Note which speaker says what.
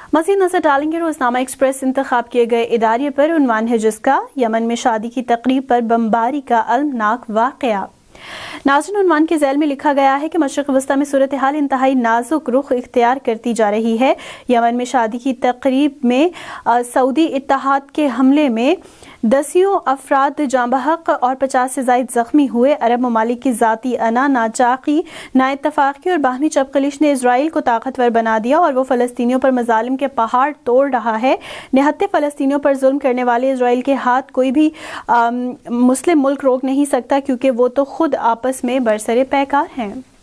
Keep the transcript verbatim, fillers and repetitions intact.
Speaker 1: मज़ीद नजर डालेंगे रोजनामा एक्सप्रेस इंतखाब किए गए इदारे पर। उन्वान है जिसका यमन में शादी की तकरीब पर बमबारी का अलमनाक वाक़या। नाज़रीन, उन्वान के ज़ैल में लिखा गया है कि मशरिक़ वस्ता में सूरत हाल इंतहाई नाजुक रुख इख्तियार करती जा रही है। यमन में शादी की तकरीब में सऊदी इत्तेहाद के हमले में दसियों अफराद जाँ बहक और पचास से ज़ायद जख्मी हुए। अरब ममालिक की ज़ाती अना, नाचाकी, नाइत्तफ़ाक़ी और बाहमी चपकलिश ने इसराइल को ताकतवर बना दिया और वो फ़लस्तीनियों पर मज़ालिम के पहाड़ तोड़ रहा है। निहत्ते फ़लस्तीनियों पर जुल्म करने वाले इसराइल के हाथ कोई भी मुस्लिम मुल्क रोक नहीं सकता, क्योंकि वो तो खुद आपस में बरसरे पैकार हैं।